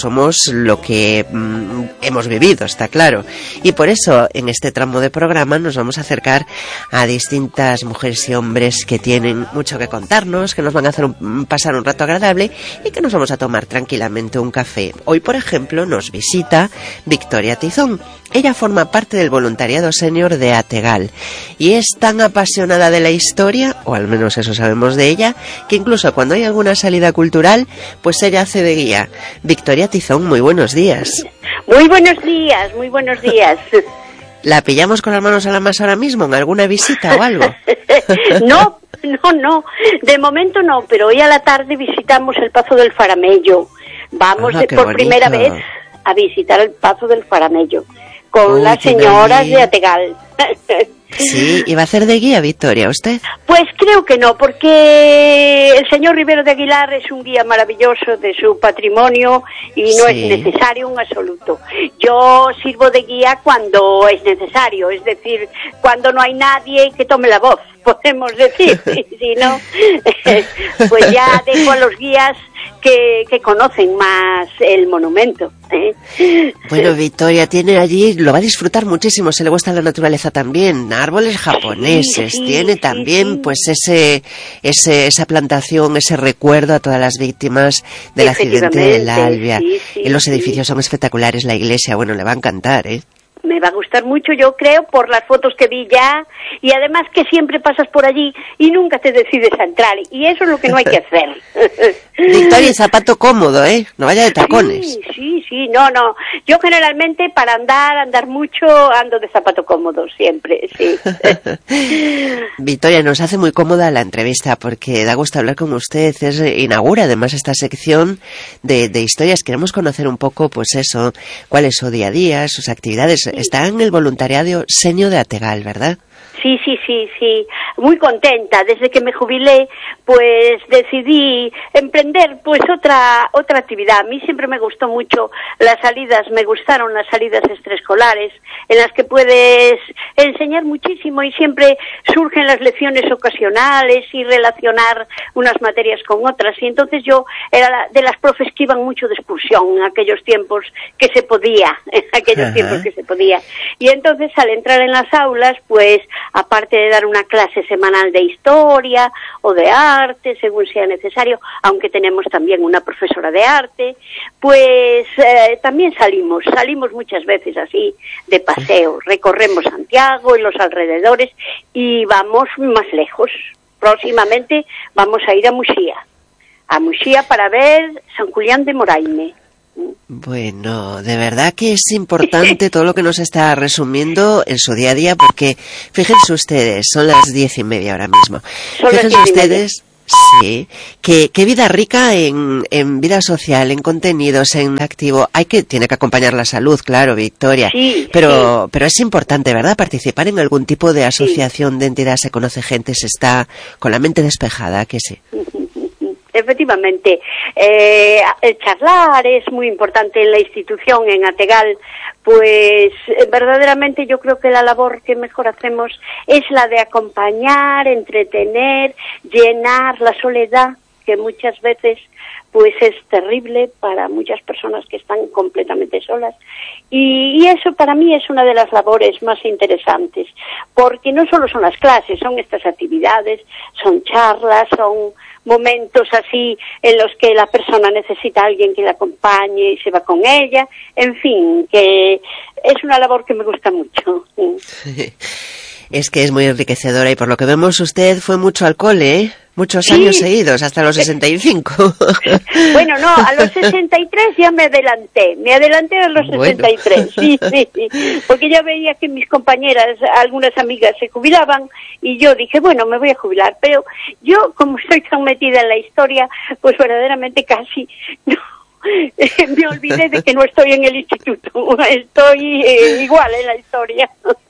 somos lo que hemos vivido, está claro. Y por eso, en este tramo de programa, nos vamos a acercar a distintas mujeres y hombres que tienen mucho que contarnos, que nos van a hacer pasar un rato agradable y que nos vamos a tomar tranquilamente un café. Hoy, por ejemplo, nos visita Victoria Tizón. Ella forma parte del voluntariado senior de Ategal y es tan apasionada de la historia, o al menos eso sabemos de ella, que incluso cuando hay alguna salida cultural, pues ella hace de guía. Victoria Tizón, muy buenos días. Muy buenos días, muy buenos días. ¿La pillamos con las manos a la masa ahora mismo en alguna visita o algo? No, de momento no, pero hoy a la tarde visitamos el Pazo del Faramello. Vamos por primera vez a visitar el Pazo del Faramello con las señoras de Ategal. Sí, ¿y va a hacer de guía, Victoria, usted? Pues creo que no, porque el señor Rivero de Aguilar es un guía maravilloso de su patrimonio y no es necesario en absoluto. Yo sirvo de guía cuando es necesario, es decir, cuando no hay nadie que tome la voz, podemos decir. Si no, pues ya dejo a los guías que conocen más el monumento. Bueno, Victoria tiene allí, lo va a disfrutar muchísimo, se le gusta la naturaleza también, árboles japoneses, tiene también pues esa plantación, ese recuerdo a todas las víctimas del accidente del Albia. Y los edificios son espectaculares, la iglesia, bueno, le va a encantar, Me va a gustar mucho, yo creo, por las fotos que vi ya, y además que siempre pasas por allí y nunca te decides a entrar, y eso es lo que no hay que hacer. Victoria, zapato cómodo, no vaya de tacones. Sí, no, yo generalmente para andar mucho ando de zapato cómodo, siempre, sí. Victoria, nos hace muy cómoda la entrevista porque da gusto hablar con usted, inaugura además esta sección de historias, queremos conocer un poco, pues eso, cuál es su día a día, sus actividades. Está en el voluntariado senior de Ategal, ¿verdad? Sí, muy contenta. Desde que me jubilé, pues decidí emprender pues otra actividad. A mí siempre me gustó mucho me gustaron las salidas extraescolares, en las que puedes enseñar muchísimo y siempre surgen las lecciones ocasionales y relacionar unas materias con otras. Y entonces yo era de las profes que iban mucho de excursión en aquellos tiempos que se podía, Y entonces al entrar en las aulas, pues aparte de dar una clase semanal de historia o de arte, según sea necesario, aunque tenemos también una profesora de arte, pues también salimos muchas veces así de paseo, recorremos Santiago y los alrededores y vamos más lejos. Próximamente vamos a ir a Muxía para ver San Julián de Moraine. Bueno, de verdad que es importante todo lo que nos está resumiendo en su día a día, porque fíjense ustedes, son las 10:30 ahora mismo. Fíjense ustedes, sí, que vida rica en vida social, en contenidos, en activo. Tiene que acompañar la salud, claro, Victoria. Pero es importante, ¿verdad? Participar en algún tipo de asociación, de entidad, se conoce gente, se está con la mente despejada, que sí. Efectivamente, el charlar es muy importante en la institución, en Ategal, pues verdaderamente yo creo que la labor que mejor hacemos es la de acompañar, entretener, llenar la soledad, que muchas veces pues es terrible para muchas personas que están completamente solas. Y eso para mí es una de las labores más interesantes, porque no solo son las clases, son estas actividades, son charlas, son momentos así en los que la persona necesita a alguien que la acompañe y se va con ella, en fin, que es una labor que me gusta mucho. Es que es muy enriquecedora y por lo que vemos usted fue mucho al cole, muchos años seguidos, hasta los 65. Bueno, no, a los 63 ya me adelanté a los 63, sí, porque ya veía que mis compañeras, algunas amigas se jubilaban y yo dije, bueno, me voy a jubilar, pero yo como estoy tan metida en la historia, pues verdaderamente casi no. Me olvidé de que no estoy en el instituto, estoy igual en la historia.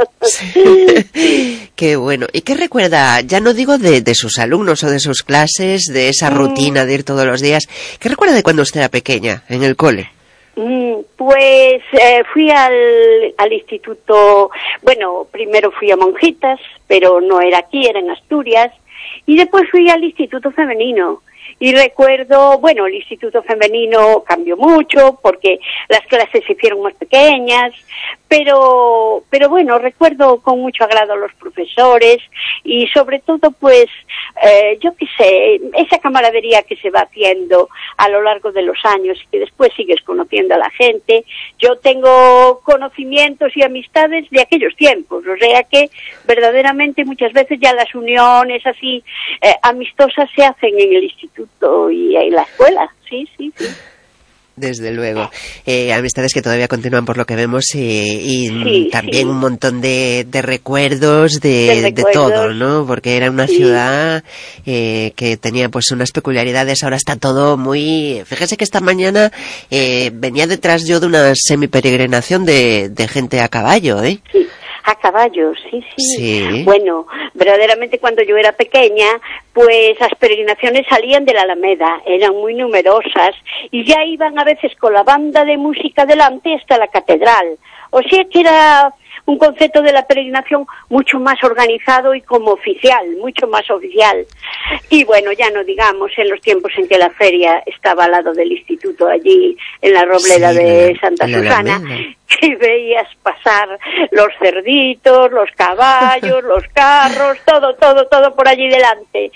Sí. Qué bueno. ¿Y qué recuerda, ya no digo de sus alumnos o de sus clases, de esa rutina de ir todos los días, qué recuerda de cuando usted era pequeña, en el cole? Pues fui al instituto, bueno, primero fui a Monjitas, pero no era aquí, era en Asturias, y después fui al instituto femenino. Y recuerdo, bueno, el Instituto Femenino cambió mucho porque las clases se hicieron más pequeñas, pero bueno, recuerdo con mucho agrado a los profesores y sobre todo, pues, yo qué sé, esa camaradería que se va haciendo a lo largo de los años y que después sigues conociendo a la gente. Yo tengo conocimientos y amistades de aquellos tiempos, o sea que verdaderamente muchas veces ya las uniones así amistosas se hacen en el instituto y en la escuela, sí. Desde luego. Amistades que todavía continúan por lo que vemos y también un montón de recuerdos de todo, ¿no? Porque era una ciudad que tenía pues unas peculiaridades. Ahora está todo muy... Fíjese que esta mañana venía detrás yo de una semiperegrinación de gente a caballo, ¿eh? Sí. A caballo, sí. Bueno, verdaderamente cuando yo era pequeña, pues las peregrinaciones salían de la Alameda, eran muy numerosas y ya iban a veces con la banda de música delante hasta la catedral. O sea que era un concepto de la peregrinación mucho más organizado y como oficial, mucho más oficial. Y bueno, ya no digamos en los tiempos en que la feria estaba al lado del instituto allí en la Robleda de Santa Susana, que veías pasar los cerditos, los caballos, los carros, todo por allí delante.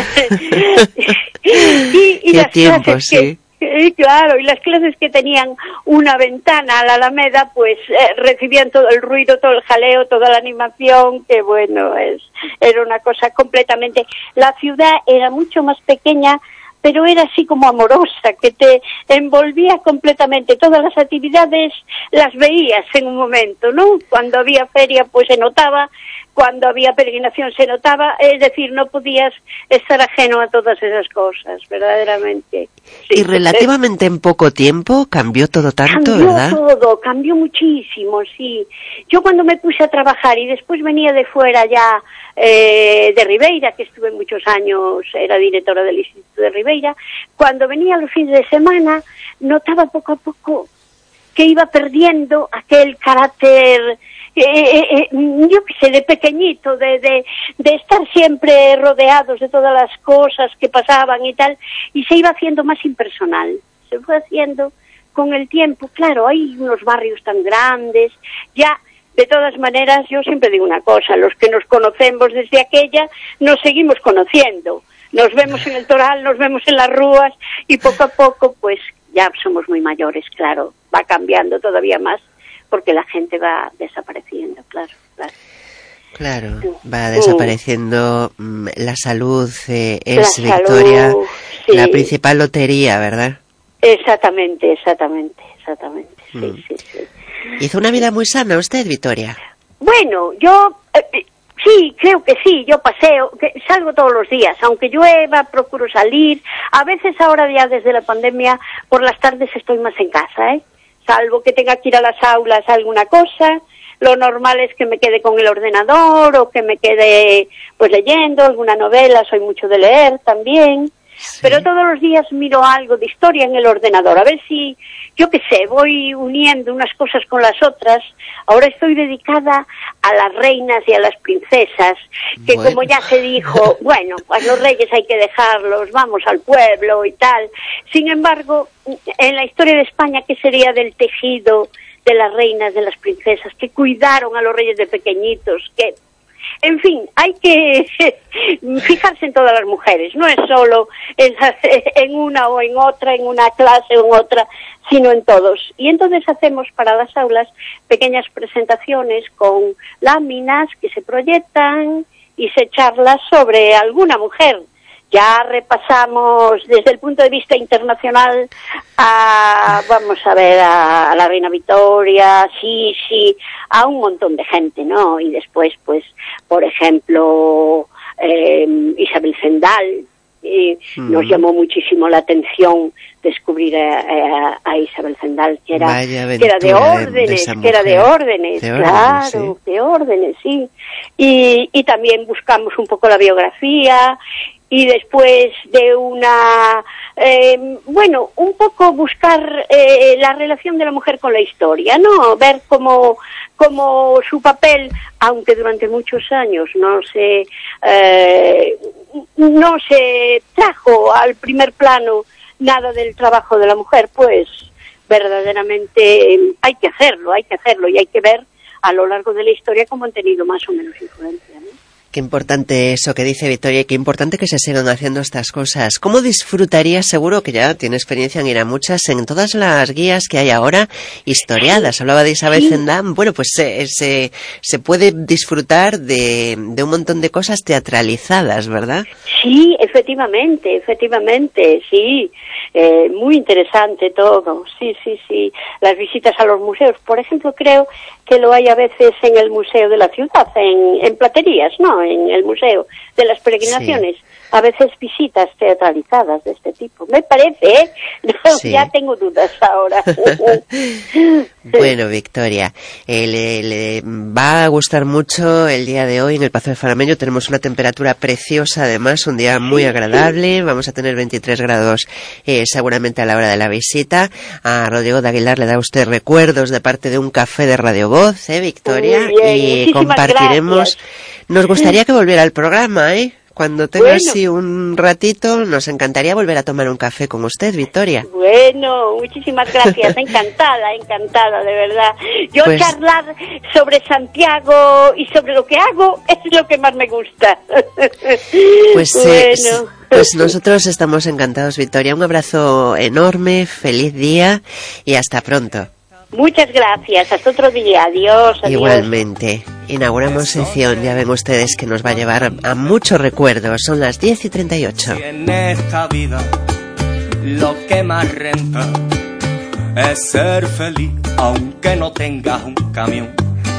y las clases que... Claro, y las clases que tenían una ventana a la Alameda, pues recibían todo el ruido, todo el jaleo, toda la animación, que bueno, era una cosa completamente... La ciudad era mucho más pequeña, pero era así como amorosa, que te envolvía completamente. Todas las actividades las veías en un momento, ¿no? Cuando había feria, pues se notaba, cuando había peregrinación se notaba, es decir, no podías estar ajeno a todas esas cosas, verdaderamente. Sí. Y relativamente en poco tiempo cambió todo tanto, ¿verdad? Cambió todo, cambió muchísimo, sí. Yo cuando me puse a trabajar y después venía de fuera ya de Ribeira, que estuve muchos años, era directora del Instituto de Ribeira, cuando venía los fines de semana notaba poco a poco que iba perdiendo aquel carácter... yo qué sé, de pequeñito, de estar siempre rodeados de todas las cosas que pasaban y tal, y se iba haciendo más impersonal, se fue haciendo con el tiempo. Claro, hay unos barrios tan grandes, ya, de todas maneras, yo siempre digo una cosa, los que nos conocemos desde aquella, nos seguimos conociendo, nos vemos en el Toral, nos vemos en las Rúas, y poco a poco, pues, ya somos muy mayores, claro, va cambiando todavía más, porque la gente va desapareciendo, claro. Claro, va desapareciendo, la salud es, la Victoria, salud, sí. La principal lotería, ¿verdad? Exactamente, sí. ¿Hizo una vida muy sana usted, Victoria? Bueno, yo... sí, creo que sí, yo paseo, salgo todos los días, aunque llueva, procuro salir. A veces ahora ya desde la pandemia, por las tardes estoy más en casa, salvo que tenga que ir a las aulas a alguna cosa. Lo normal es que me quede con el ordenador o que me quede pues leyendo alguna novela, soy mucho de leer también. Sí. Pero todos los días miro algo de historia en el ordenador, a ver si, yo qué sé, voy uniendo unas cosas con las otras. Ahora estoy dedicada a las reinas y a las princesas, que bueno, como ya se dijo, bueno, pues los reyes hay que dejarlos, vamos al pueblo y tal. Sin embargo, en la historia de España, ¿qué sería del tejido de las reinas, de las princesas, que cuidaron a los reyes de pequeñitos, que... En fin, hay que fijarse en todas las mujeres, no es solo en una o en otra, en una clase o en otra, sino en todos. Y entonces hacemos para las aulas pequeñas presentaciones con láminas que se proyectan y se charla sobre alguna mujer. Ya repasamos desde el punto de vista internacional vamos a ver, a la reina Victoria, sí, a un montón de gente, ¿no? Y después, pues, por ejemplo, Isabel Zendal, nos llamó muchísimo la atención descubrir a Isabel Zendal, que era de órdenes, sí. Y también buscamos un poco la biografía. y después de una, un poco buscar la relación de la mujer con la historia, ¿no? Ver cómo su papel, aunque durante muchos años no se trajo al primer plano nada del trabajo de la mujer, pues verdaderamente hay que hacerlo y hay que ver a lo largo de la historia cómo han tenido más o menos influencia, ¿no? Qué importante eso que dice Victoria, y qué importante que se sigan haciendo estas cosas. ¿Cómo disfrutarías, seguro que ya tiene experiencia en ir a muchas, en todas las guías que hay ahora historiadas? Hablaba de Isabel Zendán. Bueno, pues se puede disfrutar de un montón de cosas teatralizadas, ¿verdad? Sí, efectivamente, sí. Muy interesante todo, sí. Las visitas a los museos, por ejemplo, creo que lo hay a veces en el Museo de la Ciudad, en Platerías, ¿no? En el Museo de las Peregrinaciones. Sí. A veces visitas teatralizadas de este tipo. Me parece, ¿eh? Sí. Ya tengo dudas ahora. Bueno, Victoria, le va a gustar mucho el día de hoy en el Pazo de Farameño. Tenemos una temperatura preciosa, además, un día muy agradable. Vamos a tener 23 grados seguramente a la hora de la visita. A Rodrigo de Aguilar le da usted recuerdos de parte de un café de Radio Voz, Victoria? Y compartiremos. Gracias. Nos gustaría que volviera al programa, Cuando tenga así un ratito, nos encantaría volver a tomar un café con usted, Victoria. Bueno, muchísimas gracias, encantada, de verdad. Yo charlar sobre Santiago y sobre lo que hago es lo que más me gusta. Pues nosotros estamos encantados, Victoria. Un abrazo enorme, feliz día y hasta pronto. Muchas gracias, hasta otro día, adiós. Igualmente, inauguramos sección, ya ven ustedes que nos va a llevar a muchos recuerdos, son las 10:38. Si en esta vida lo que más renta es ser feliz, aunque no tengas un camión.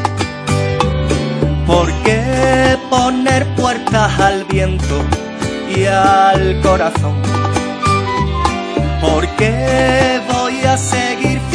¿Por qué poner puertas al viento y al corazón? ¿Por qué voy a seguir